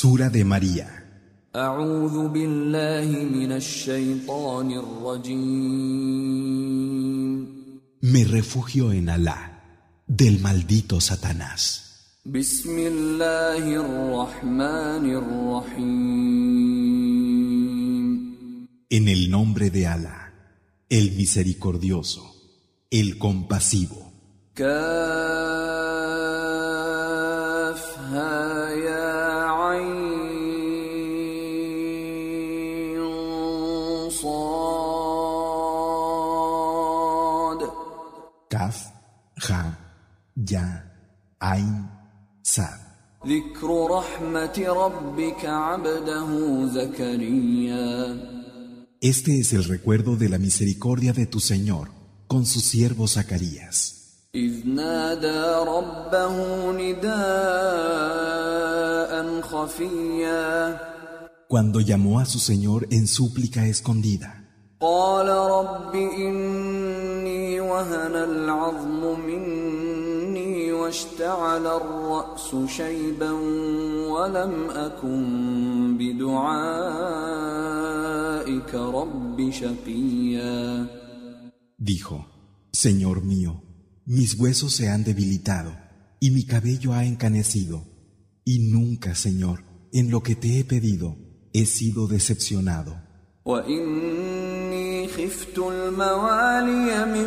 Sura de María. أعوذ بالله من الشيطان الرجيم. Me refugio en Alá, del maldito Satanás. بسم الله الرحمن الرحيم. En el nombre de Alá, el misericordioso, el compasivo. كافها يا عين صاد. Kaf, Ja, Ya, Ain, Sad. ذكر رحمة ربك عبده زكريا. Este es el recuerdo de la misericordia de tu Señor con su siervo Zacarías. إذ نادى ربه نداء خفيا. Cuando llamó a su Señor en súplica escondida. قال رب إني وهن العظم مني واشتعل الرأس شيبا ولم أكن بدعائك رب شقيا. Dijo, Señor mío, mis huesos se han debilitado y mi cabello ha encanecido, y nunca, Señor, en lo que te he pedido, he sido decepcionado. وإني خفت الموالي من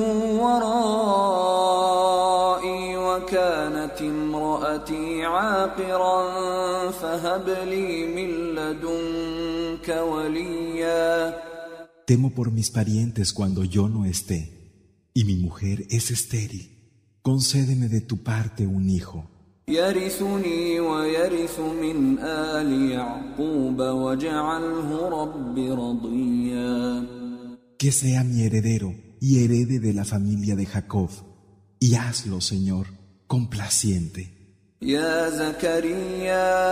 ورائي وكانت امرأتي عاقرا فهب لي من لدنك وليا. Temo por mis parientes cuando yo no esté, y mi mujer es estéril. Concédeme de tu parte un hijo. يرثني ويرث من آل يعقوب واجعله رب رضيا. Que sea mi heredero y herede de la familia de Jacob, y hazlo, Señor, complaciente. يا زكريا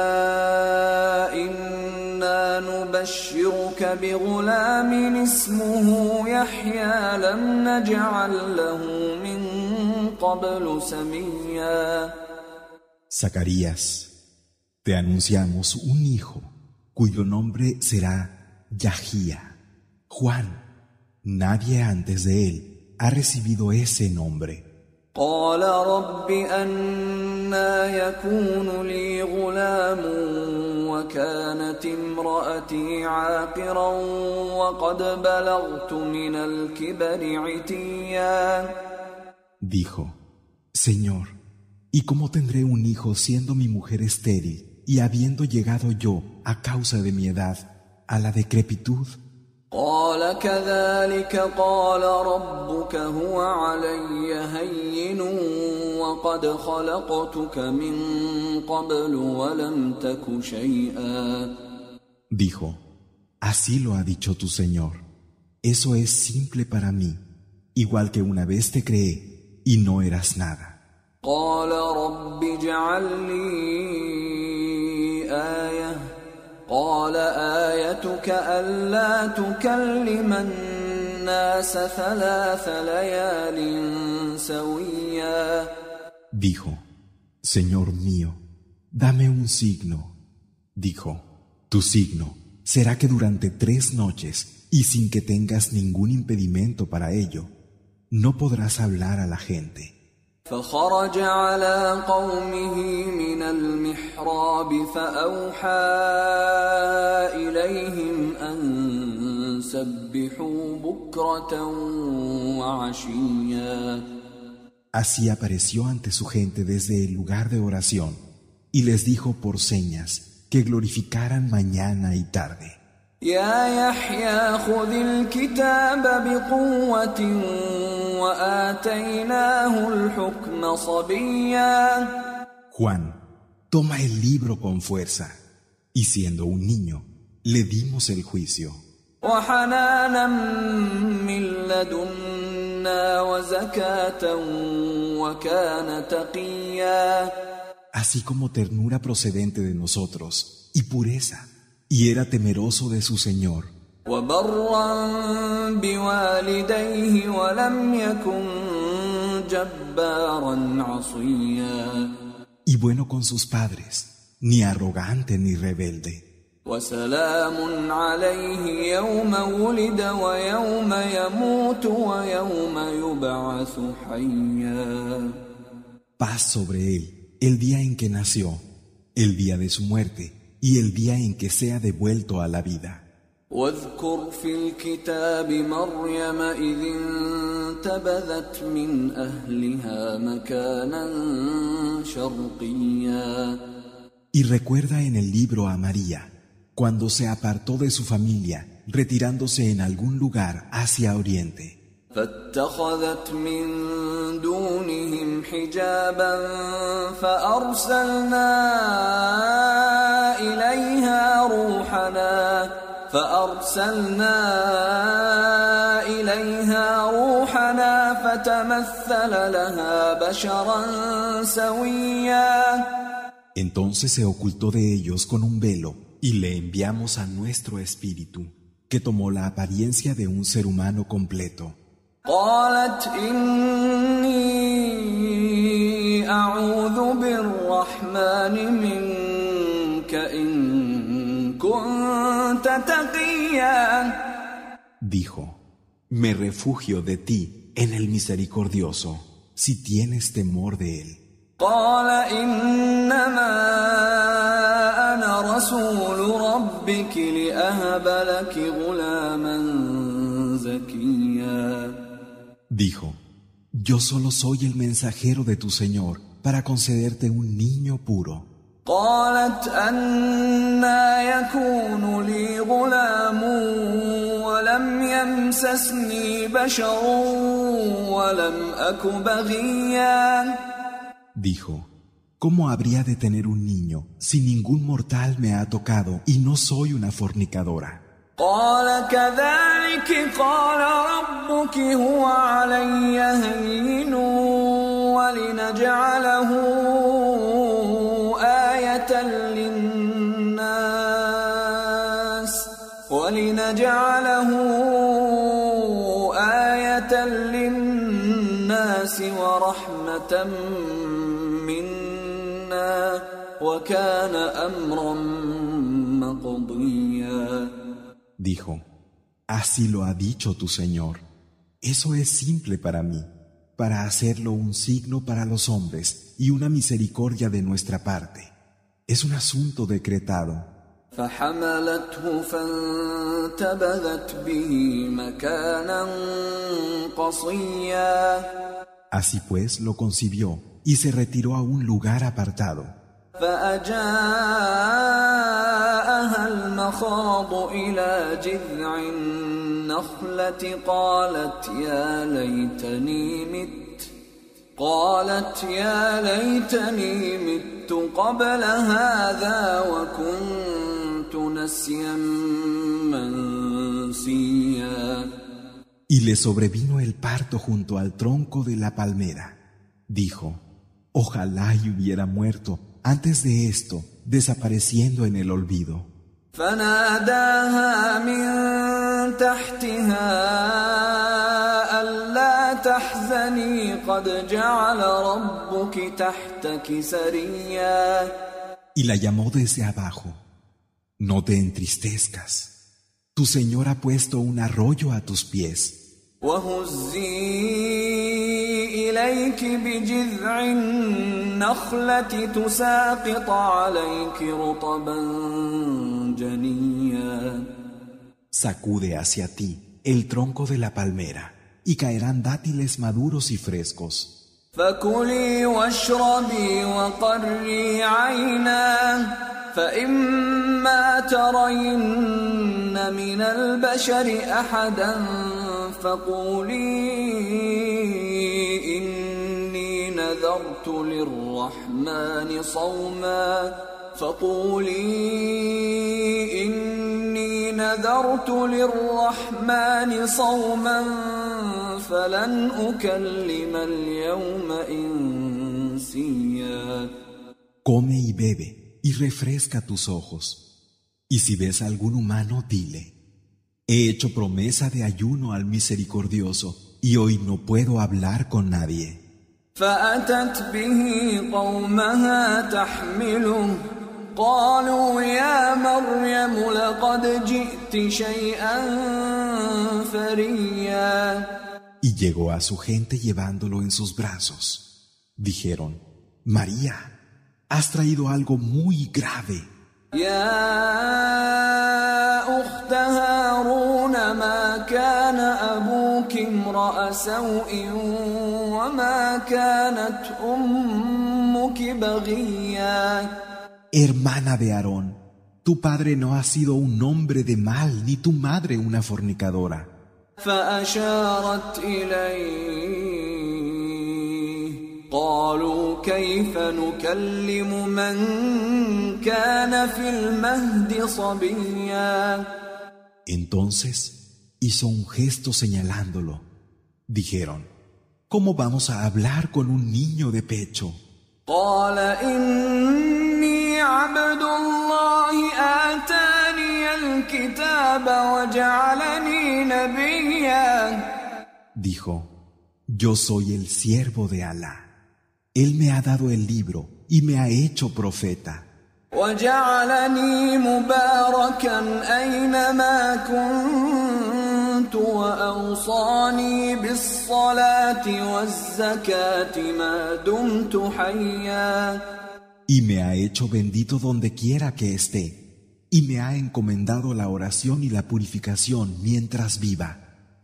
إنا نبشرك بغلام اسمه يحيى لم نجعل له من قبل سميا. Zacarías, te anunciamos un hijo, cuyo nombre será Yahía. Juan, nadie antes de él ha recibido ese nombre. قال رب أنى يكون لي غلام وكانت امرأتي عاقرا وقد بلغت من الكبر عتيا. Dijo, Señor, ¿y cómo tendré un hijo siendo mi mujer estéril y habiendo llegado yo, a causa de mi edad, a la decrepitud? قال كذلك قال ربك هو علي هين وقد خلقتك من قبل ولم تك شيئا. Dijo, así lo ha dicho tu Señor. Eso es simple para mí, igual que una vez te creé y no eras nada. قال رب اجعل لي آية. قال آيتك ألا تكلم الناس 3 ليال سويا. Dijo, Señor mío, dame un signo. Dijo, tu signo será que durante 3 noches y sin que tengas ningún impedimento para ello, no podrás hablar a la gente. فخرج على قومه من المحراب فأوحى إليهم أن سبحوا بكرة وعشيا. Así apareció ante su gente desde el lugar de oración y les dijo por señas que glorificaran mañana y tarde. يا يحيى خذ الكتاب بقوة وآتيناه الحكم صبيا. Juan, toma el libro con fuerza, y siendo un niño, le dimos el juicio. وحنانا من لدنا وزكاة وكان تقيا. Así como ternura procedente de nosotros, y pureza, y era temeroso de su Señor. وبرا بوالديه ولم يكن جبارا عصيا. y bueno con sus padres, ni arrogante ni rebelde. وسلام عليه يوم ولد ويوم يموت ويوم يبعث حيا. Paz sobre él el día en que nació, el día de su muerte y el día en que sea devuelto a la vida. واذكر في الكتاب مريم إذ انتبذت من أهلها مكانا شرقيا. Y recuerda en el libro a María, cuando se apartó de su familia, retirándose en algún lugar hacia oriente. فاتخذت من دونهم حجابا فأرسلنا إليها روحنا فتمثل لها بشرا سويا. Entonces se ocultó de ellos con un velo y le enviamos a nuestro espíritu, que tomó la apariencia de un ser humano completo. قالت إني أعوذ بالرحمن منك إن كنت تقيا. Dijo, me refugio de ti en el misericordioso, si tienes temor de él. قال إنما أنا رسول ربك لأهب لك غلاما زكيا. Dijo, yo solo soy el mensajero de tu Señor para concederte un niño puro. قالت أنى يكون لي غلام ولم يمسسني بشر ولم أك بغيا. Dijo, ¿cómo habría de tener un niño si ningún mortal me ha tocado y no soy una fornicadora? قال كذلك قال ربك هو علي هين ولنجعله آية للناس ورحمة منا وكان أمرا مقضيا. Dijo, así lo ha dicho tu Señor. Eso es simple para mí, para hacerlo un signo para los hombres y una misericordia de nuestra parte. Es un asunto decretado. فحملته فانتبذت به مكانا قصيا. Así pues lo concibió y se retiró a un lugar apartado. فأجاءها المخاض إلى جذع النخلة قالت يا ليتني مت قبل هذا وكنت نسيا منسيا. Y le sobrevino el parto junto al tronco de la palmera. Dijo, ojalá y hubiera muerto antes de esto, desapareciendo en el olvido. فناداها من تحتها ألا تحزني قد جعل ربك تحتك سريا. Y la llamó desde abajo. No te entristezcas. Tu Señor ha puesto un arroyo a tus pies. وهزي إليك بجذع النخلة تساقط عليك رطبا جنيا. Sacude hacia ti el tronco de la palmera y caerán dátiles maduros y frescos. فكلي واشربي وقري عينا فإما ترين من البشر أحدا فقولي إني نذرت للرحمن صوما فلن أكلم اليوم إنسيا. Come y bebe y refresca tus ojos. Y si ves a algún humano, dile, he hecho promesa de ayuno al misericordioso y hoy no puedo hablar con nadie. فأتت به قومها تحمله قالوا يا مريم لقد جئت شيئا فريا. Y llegó a su gente llevándolo en sus brazos. Dijeron: María, has traído algo muy grave. يا أخت هارون ما كان أبوك امرأ سوء وما كانت أمك بغيا. Hermana de Aarón, tu padre no ha sido un hombre de mal, ni tu madre una fornicadora. فأشارت إليه قالوا كيف نكلم من كان في المهد صبيا. Entonces hizo un gesto señalándolo. Dijeron: ¿Cómo vamos a hablar con un niño de pecho? قال إني عبد الله آتاني الكتاب وجعلني نبيا. Dijo: Yo soy el siervo de Alá. Él me ha dado el libro y me ha hecho profeta. وجعلني مباركا أينما كنت وأوصاني بالصلاة والزكاة ما دمت حيا. Y me ha hecho bendito donde quiera que esté, y me ha encomendado la oración y la purificación mientras viva.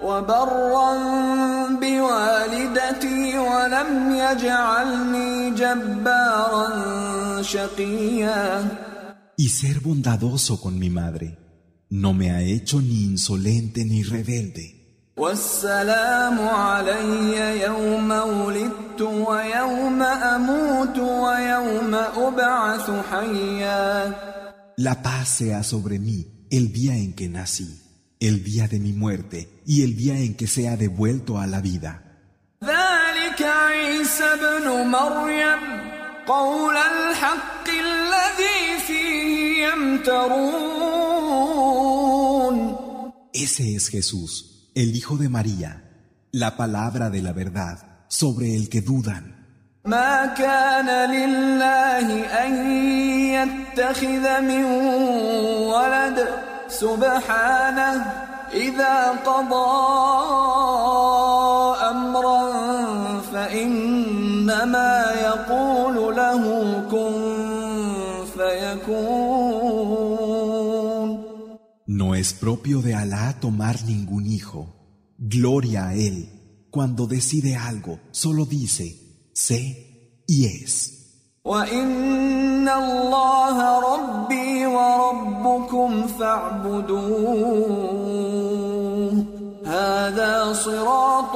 وبرا بوالدتي ولم يجعلني جبارا شقيا. Y ser bondadoso con mi madre. No me ha hecho ni insolente ni rebelde. والسلام علي يوم ولدت ويوم أموت ويوم أبعث حيا. La paz sea sobre mí el día en que nací, el día de mi muerte y el día en que sea devuelto a la vida. ذلك عيسى ابن مريم قول الحق الذي فيه يمترون. Ese es Jesús, el Hijo de María, la palabra de la verdad sobre el que dudan. ما كان لله أن يتخذ من ولد سبحانه إذا قضى أمرا فإنما يقول له كن فيكون. No es propio de Alá tomar ningún hijo. Gloria a Él. Cuando decide algo, solo dice: sé y es. وَإِنَّ اللَّهَ رَبِّي وَرَبُّكُمْ فَاعْبُدُوهُ هَذَا صِرَاطٌ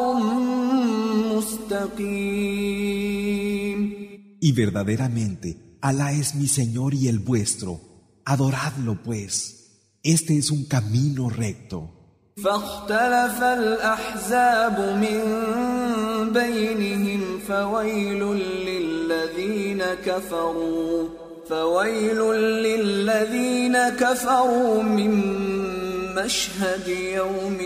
مُسْتَقِيمٌ. Y verdaderamente, Alá es mi Señor y el vuestro. Adoradlo, pues. Este es un camino recto. فاختلف الأحزاب من بينهم فويل للذين كفروا من مشهد يوم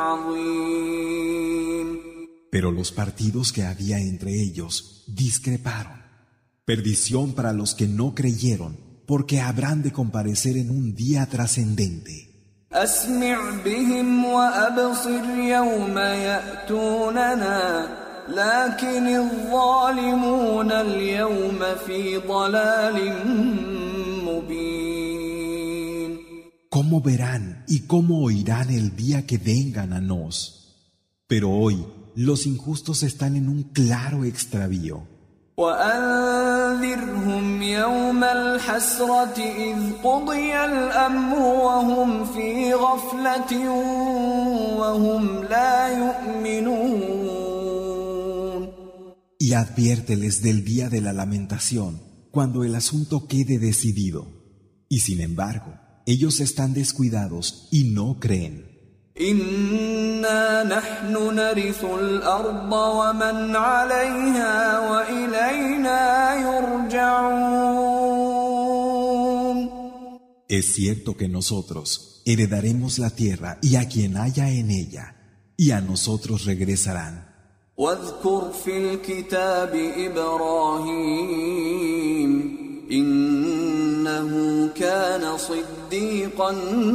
عظيم. Pero los partidos que había entre ellos discreparon. Perdición para los que no creyeron, porque habrán de comparecer en un día trascendente. أسمع بهم وأبصر يوم يأتوننا لكن الظالمون اليوم في ضلال مبين. ¿Cómo verán y cómo oirán el día que vengan a nos? Pero hoy los injustos están en un claro extravío. وأنذرهم يوم الحسرة إذ قضي الأمر وهم في غفلة وهم لا يؤمنون. Y adviérteles del día de la lamentación, cuando el asunto quede decidido. Y sin embargo, ellos están descuidados y no creen. إنا نحن نرث الأرض ومن عليها وإلينا يرجعون. Es cierto que nosotros heredaremos la tierra y a quien haya en ella, y a nosotros regresarán. واذكر في الكتاب إبراهيم إنه إنه كان صديقا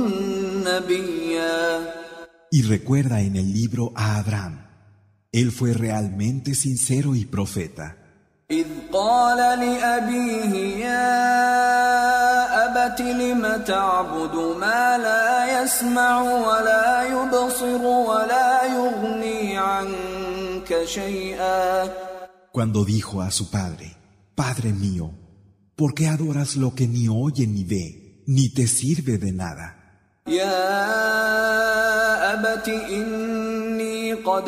نبيا. Y recuerda en el libro a Abraham. Él fue realmente sincero y profeta. إذ قال لأبيه يا أبت لم تعبد ما لا يسمع ولا يبصر ولا يغني عنك شيئا. Cuando dijo a su padre, Padre mío, ¿por qué adoras lo que ni oye ni ve, ni te sirve de nada? يا أبت إني قد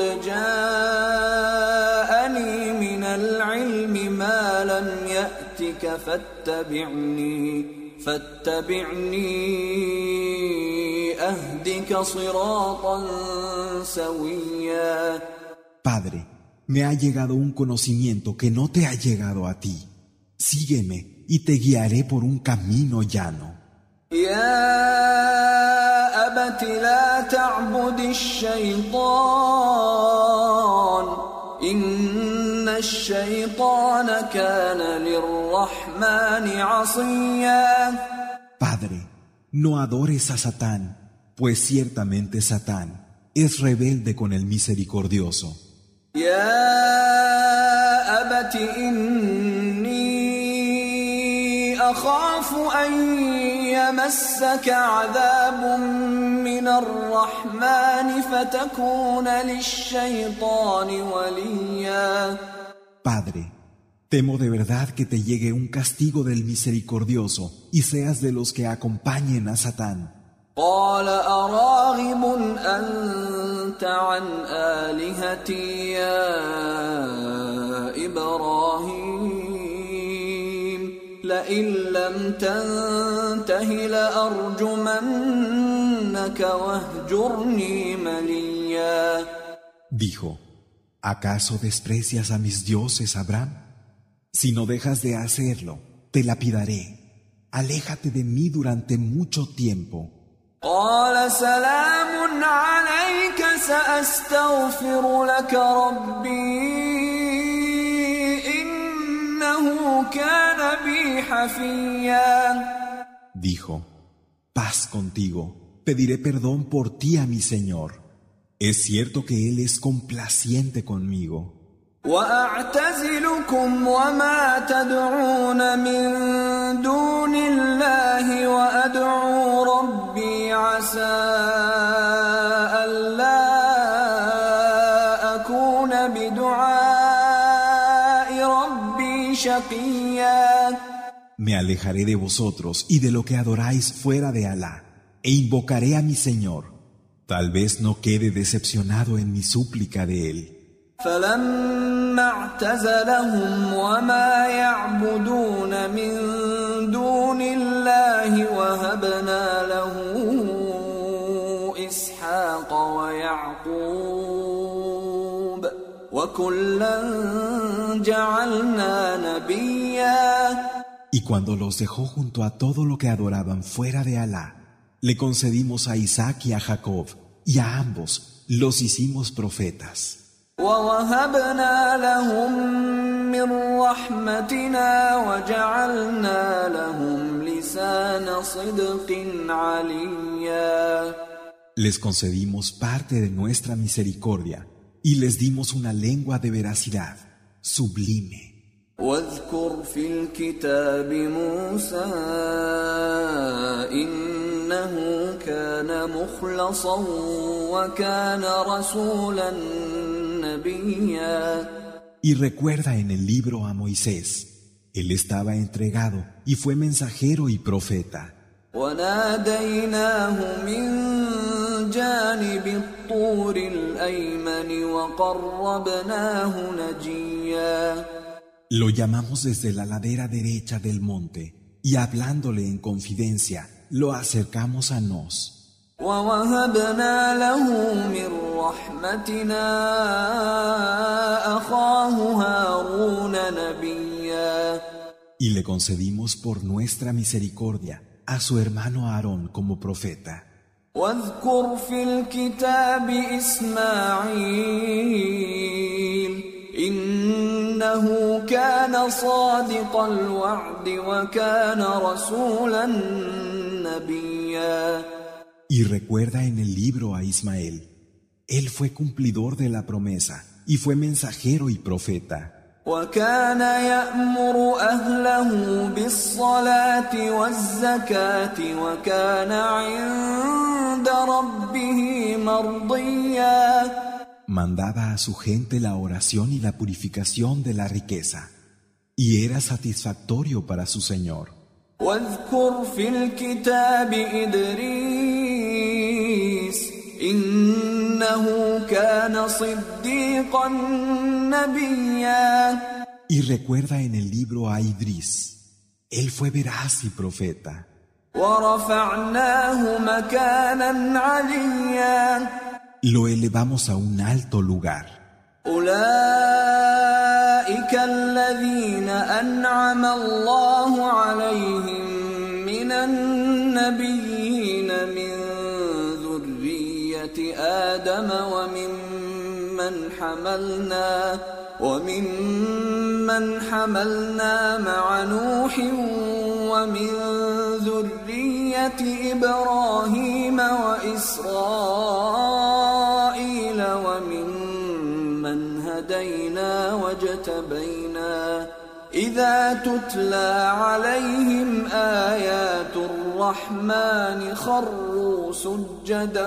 جاءني من العلم ما لم يأتك فاتبعني أهدك صراطا سويا. Padre, me ha llegado un conocimiento que no te ha llegado a ti. Sígueme y te guiaré por un camino llano. يا أبت لا تعبد الشيطان إن الشيطان كان للرحمن عصيا. Padre, no adores a Satán, pues ciertamente Satán es rebelde con el misericordioso. يا أبت إني أخاف أن يمسك عذاب من الرحمن فتكون للشيطان وليا. Padre, temo de verdad que te llegue un castigo del misericordioso y seas de los que acompañen a Satán. قال أراغب أنت عن آلهتي يا إبراهيم لئن لم تنته لأرجمنك واهجرني مليا. Dijo, ¿acaso desprecias a mis dioses, Abraham? Si no dejas de hacerlo, te lapidaré. Aléjate de mí durante mucho tiempo. قال سلام عليك سأستغفر لك ربي إنه كان بي حفيا. Dijo, paz contigo, pediré perdón por ti a mi Señor. Es cierto que Él es complaciente conmigo. وأعتزلكم وما تدعون من دون الله وأدعو ربي عسى ألا أكون بدعاء ربي شقيا. Me alejaré de vosotros y de lo que adoráis fuera de Alá, e invocaré a mi Señor. Tal vez no quede decepcionado en mi súplica de Él. فلما اعتزلهم وما يعبدون من دون الله وهبنا له إسحاق ويعقوب وكلا جعلنا نبيا. Y cuando los dejó junto a todo lo que adoraban fuera de Alá, le concedimos a Isaac y a Jacob, y a ambos los hicimos profetas. ووهبنا لهم من رحمتنا وجعلنا لهم لسان صدق عليا. Les concedimos parte de nuestra misericordia y les dimos una lengua de veracidad sublime. واذكر في الكتاب موسى إنه كان مخلصا وكان رسولا نبيا. Y recuerda en el libro a Moisés, él estaba entregado y fue mensajero y profeta. وناديناه من جانب الطور الأيمن وقربناه نجيا. Lo llamamos desde la ladera derecha del monte y hablándole en confidencia, lo acercamos a nos. ووهبنا له من رحمتنا أخاه هارون نبيا. Y le concedimos por nuestra misericordia a su hermano Aarón como profeta. واذكر في الكتاب إسماعيل إنه كان صادق الوعد وكان رسولا نبيا. Y recuerda en el libro a Ismael. Él fue cumplidor de la promesa y fue mensajero y profeta. وكان يأمر أهله بالصلاة والزكاة وكان عند ربه مرضيا. Mandaba a su gente la oración y la purificación de la riqueza, y era satisfactorio para su Señor. واذكر في الكتاب إدريس إنه كان صديقا نبيا. Y recuerda en el libro a Idris. Él fue veraz y profeta. ورفعناه مكانا عليا. Lo elevamos a un alto lugar. أولئك الذين أنعم الله عليهم من النبيين من ذرية آدم وممن حملنا مع نوح ومن ذرية إبراهيم وإسرائيل وممن هدينا واجتبينا إذا تتلى عليهم آيات الرحمن خروا سجدا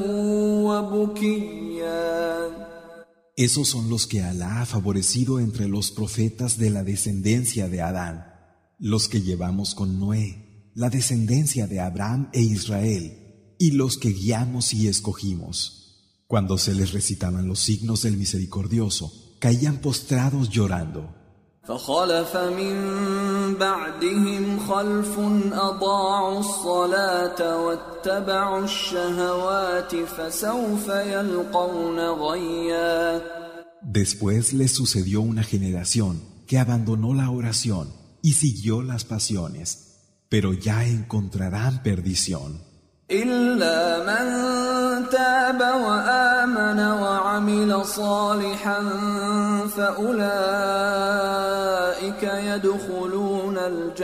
وبكيا. Esos son los que Alá ha favorecido entre los profetas de la descendencia de Adán, los que llevamos con Noé, la descendencia de Abraham e Israel, y los que guiamos y escogimos. Cuando se les recitaban los signos del Misericordioso, caían postrados llorando. فخلف من بعدهم خلف أضاعوا الصلاة واتبعوا الشهوات فسوف يلقون غيا. Después les sucedió una generación que abandonó la oración y siguió las pasiones, pero ya encontrarán perdición. إلا من تاب وآمن وعمل صالحا فأولئك يدخلون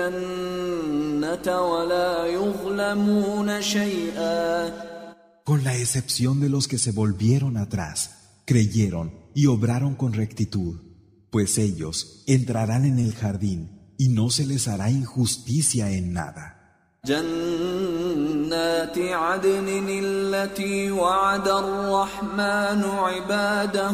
الجنة ولا يظلمون شيئا. Con la excepción de los que se volvieron atrás, creyeron y obraron con rectitud, pues ellos entrarán en el jardín y no se les hará injusticia en nada. جنات عدن التي وعد الرحمن عباده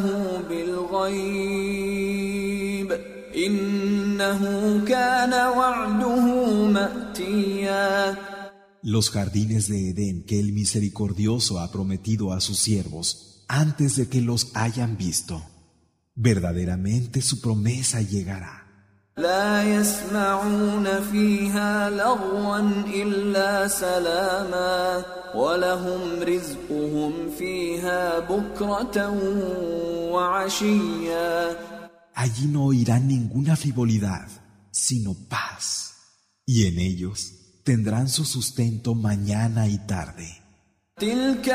بالغيب إنه كان وعده مأتيا. Los jardines de Edén que el Misericordioso ha prometido a sus siervos antes de que los hayan visto. Verdaderamente su promesa llegará. لا يسمعون فيها لغوا إلا سلاما ولهم رزقهم فيها بكرة وعشيا. Allí no oirán ninguna frivolidad, sino paz, y en ellos tendrán su sustento mañana y tarde. تلك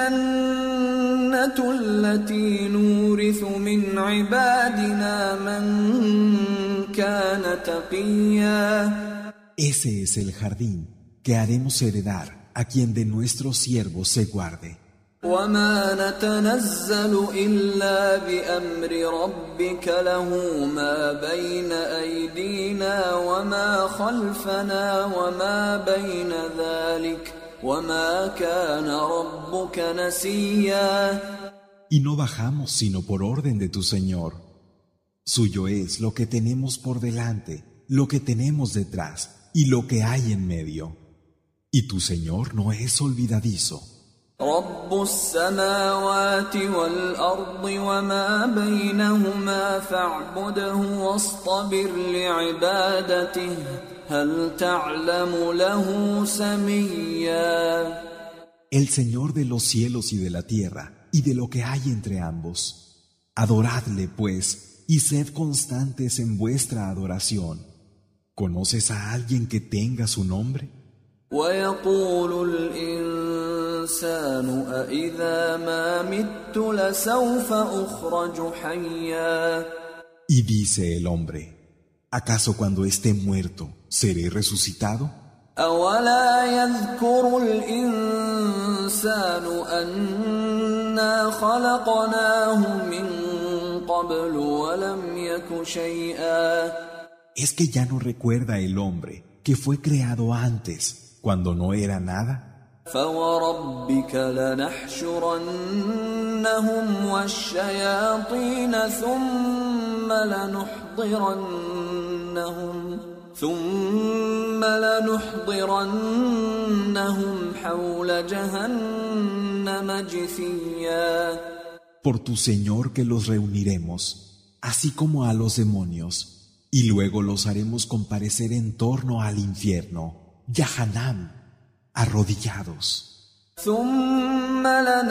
الجنة التي نورث من عبادنا من كان تقيا. Ese es el jardín que haremos heredar a quien de nuestros siervos se guarde. وما نتنزل إلا بأمر ربك له ما بين أيدينا وما خلفنا وما بين ذلك وما كان ربك نسيا. Y no bajamos sino por orden de tu Señor. Suyo es lo que tenemos por delante, lo que tenemos detrás y lo que hay en medio. Y tu Señor no es olvidadizo. رب السماوات والأرض وما بينهما فاعبده واصطبر لعبادته هل تعلم له سميا. El Señor de los cielos y de la tierra y de lo que hay entre ambos. Adoradle, pues, y sed constantes en vuestra adoración. ¿Conoces a alguien que tenga su nombre? ويقول الإنسان الإنسان أإذا ما مت لسوف أخرج حيا. Y dice el hombre, ¿acaso cuando esté muerto seré resucitado? أولا يذكر الإنسان أنا خلقناه من قبل ولم يك شيئا. ¿Es que ya no recuerda el hombre que fue creado antes, cuando no era nada? فوربك لنحشرنهم والشياطين ثم لنحضرنهم حول جهنم جثيا. Por tu Señor que los reuniremos, así como a los demonios, y luego los haremos comparecer en torno al infierno, Yahanam, arrodillados. ثم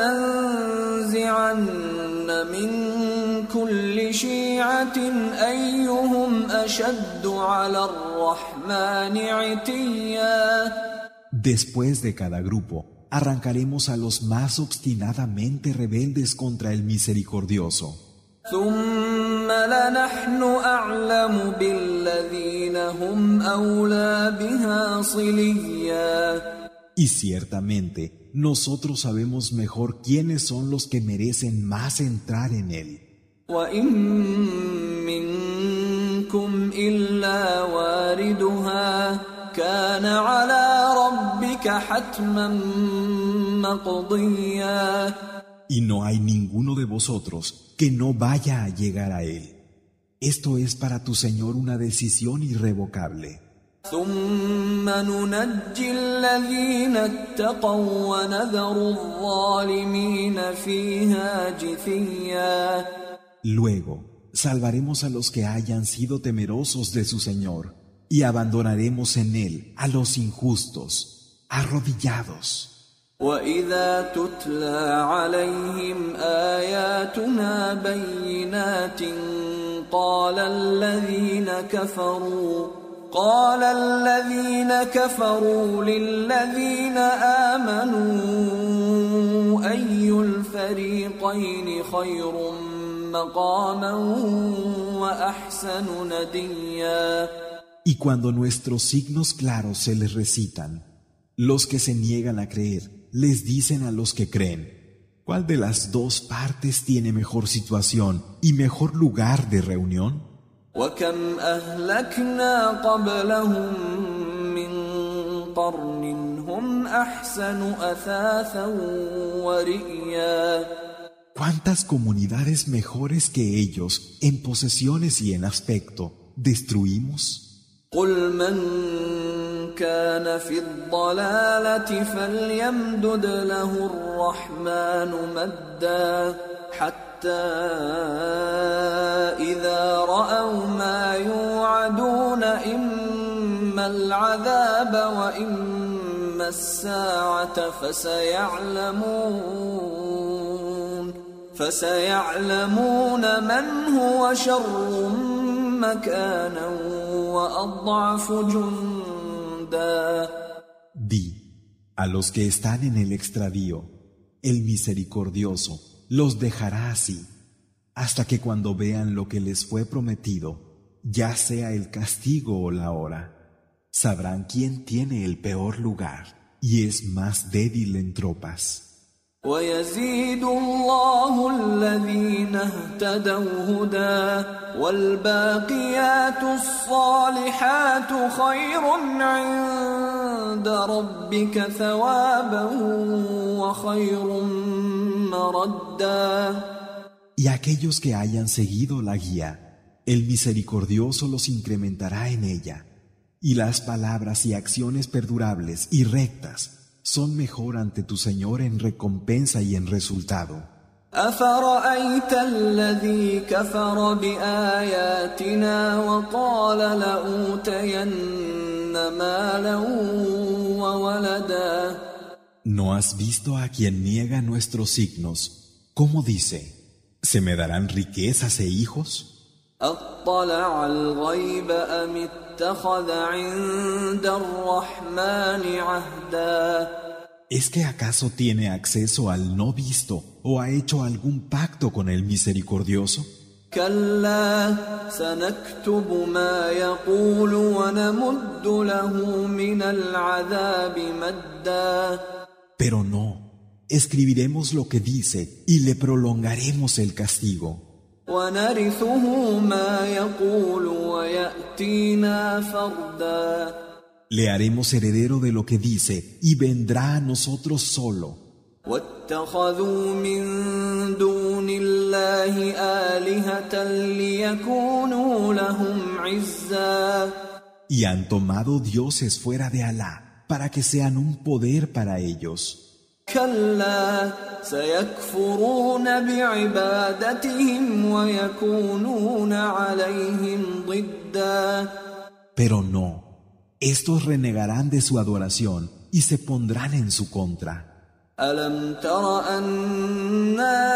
لننزعن من كل شيعة أيهم أشد على الرحمن عتيا. Después de cada grupo, arrancaremos a los más obstinadamente rebeldes contra el misericordioso. ثم لنحن أعلم بالذين هم أولى بها صليا. Y ciertamente, nosotros sabemos mejor quiénes son los que merecen más entrar en él. وإن منكم إلا واردها كان على ربك حتما مقضيا. Y no hay ninguno de vosotros que no vaya a llegar a él. Esto es para tu Señor una decisión irrevocable. ثم ننجي الذين اتقوا ونذر الظالمين فيها جثيا. Luego, salvaremos a los que hayan sido temerosos de su Señor y abandonaremos en él a los injustos, arrodillados. وإذا تتلى عليهم آياتنا بينات قال الذين كفروا للذين آمنوا أي الفريقين خير مقاما وأحسن نديا. Y cuando nuestros signos claros se les recitan, los que se niegan a creer les dicen a los que creen, ¿cuál de las dos partes tiene mejor situación y mejor lugar de reunión? وكم أهلكنا قبلهم من قرن هم أحسن أثاثا ورئيا. ¿Cuántas comunidades mejores que ellos en posesiones y en aspecto destruimos? قل من كان في الضلالة فليمدد له الرحمن مدا حتى إذا رأوا ما يوعدون إما العذاب وإما الساعة فسيعلمون من هو شر مكانا وأضعف جندا. Di, a los que están en el extravío, el misericordioso los dejará así, hasta que cuando vean lo que les fue prometido, ya sea el castigo o la hora, sabrán quién tiene el peor lugar y es más débil en tropas. ويزيد الله الذين اهتدوا هدى والباقيات الصالحات خير عند ربك ثوابا وخير مردا. Y aquellos que hayan seguido la guía, el misericordioso los incrementará en ella, y las palabras y acciones perdurables y rectas son mejor ante tu Señor en recompensa y en resultado. أفرأيت الذي كفر بآياتنا وقال لأوتين مالا وولدا. ¿No has visto a quien niega nuestros signos? ¿Cómo dice? ¿Se me darán riquezas e hijos? أطلع الغيب أم اتخذ عند الرحمن عهدا. ¿Es que acaso tiene acceso al no visto o ha hecho algún pacto con el misericordioso? كلا سنكتب ما يقول ونمد له من العذاب مدا Pero no, escribiremos lo que dice y le prolongaremos el castigo. ونرثه ما يقول ويأتينا فردا Le haremos heredero de lo que dice y vendrá a nosotros solo. واتخذوا من دون الله آلهة ليكونوا لهم عزا Y han tomado dioses fuera de Alá para que sean un poder para ellos. كلا سيكفرون بعبادتهم ويكونون عليهم ضدا Pero no, estos renegarán de su adoración y se pondrán en su contra. ألم تر أنا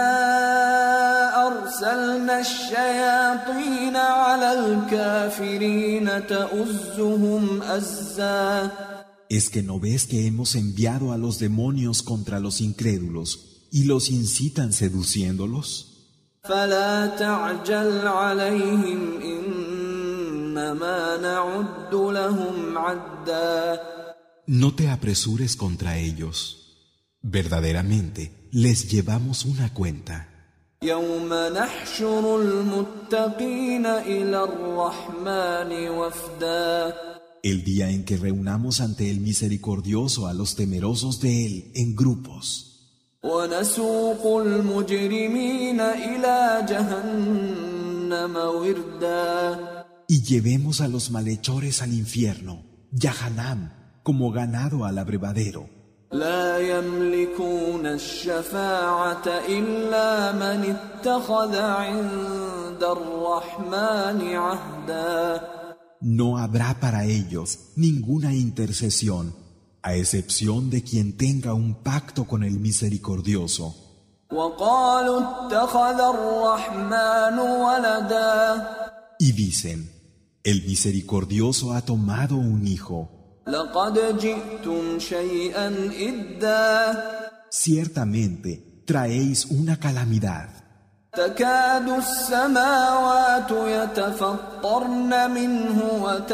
أرسلنا الشياطين على الكافرين تؤزهم أزا ¿Es que no ves que hemos enviado a los demonios contra los incrédulos y los incitan seduciéndolos? فلا تعجل عليهم إنما نعد لهم عدا No te apresures contra ellos. Verdaderamente, les llevamos una cuenta. يوم نحشر المتقين إلى الرحمن وفدا El día en que reunamos ante el misericordioso a los temerosos de él en grupos. ونسوق المجرمين إلى جهنم وردا Y llevemos a los malhechores al infierno, Yahanam, como ganado al abrevadero. لا يملكون الشفاعة إلا من اتخذ عند الرحمن عهدا No habrá para ellos ninguna intercesión, a excepción de quien tenga un pacto con el misericordioso. وقالوا اتخذ الرحمن ولدا Y dicen, el misericordioso ha tomado un hijo. لقد جئتم شيئا إدا Ciertamente traéis una calamidad. تكاد السماوات يتفطرن منه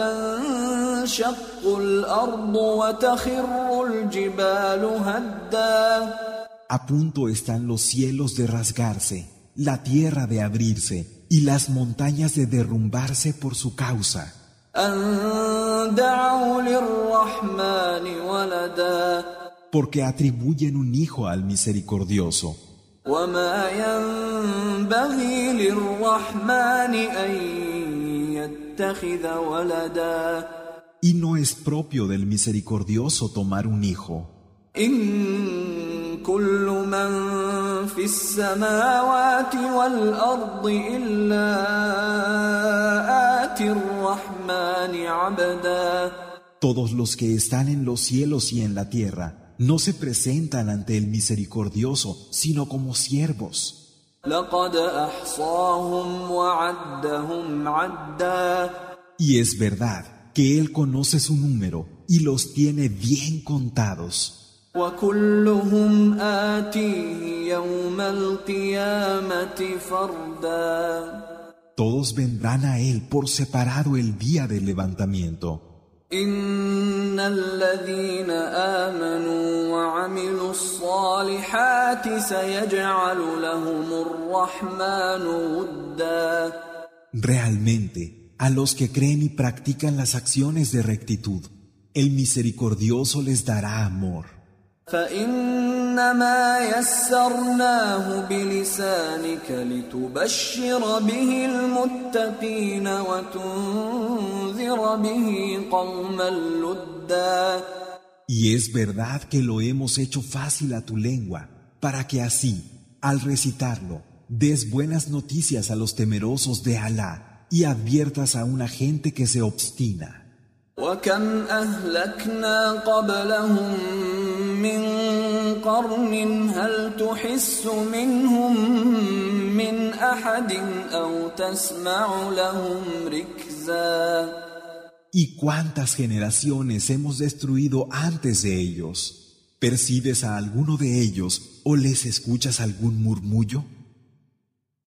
وتنشق الأرض وتخر الجبال هدا A punto están los cielos de rasgarse, la tierra de abrirse y las montañas de derrumbarse por su causa. أن دعوا للرحمن ولدا Porque atribuyen un hijo al misericordioso. وما ينبغي للرحمن أن يتخذ ولدا Y no es propio del misericordioso tomar un hijo. إن كل من في السماوات والأرض إلا آتي الرحمن عبدا Todos los que están en los cielos y en la tierra no se presentan ante el misericordioso, sino como siervos. لقد أحصاهم وعدهم عدا Y es verdad que Él conoce su número y los tiene bien contados. وكلهم آتيه يوم القيامة فردا Todos vendrán a Él por separado el día del levantamiento. إن الذين آمنوا وعملوا الصالحات سيجعل لهم الرحمن ودا Realmente, a los que creen y practican las acciones de rectitud, el misericordioso les dará amor. فإنما يسرناه بلسانك لتبشر به المتقين وتنذر به قوما لدا Y es verdad que lo hemos hecho fácil a tu lengua, para que así, al recitarlo, des buenas noticias a los temerosos de Alá y adviertas a una gente que se obstina. وكم أهلكنا قبلهم من قرن هل تحس منهم من أحد أو تسمع لهم ركزا ¿Y cuántas generaciones hemos destruido antes de ellos? ¿Percibes a alguno de ellos o les escuchas algún murmullo?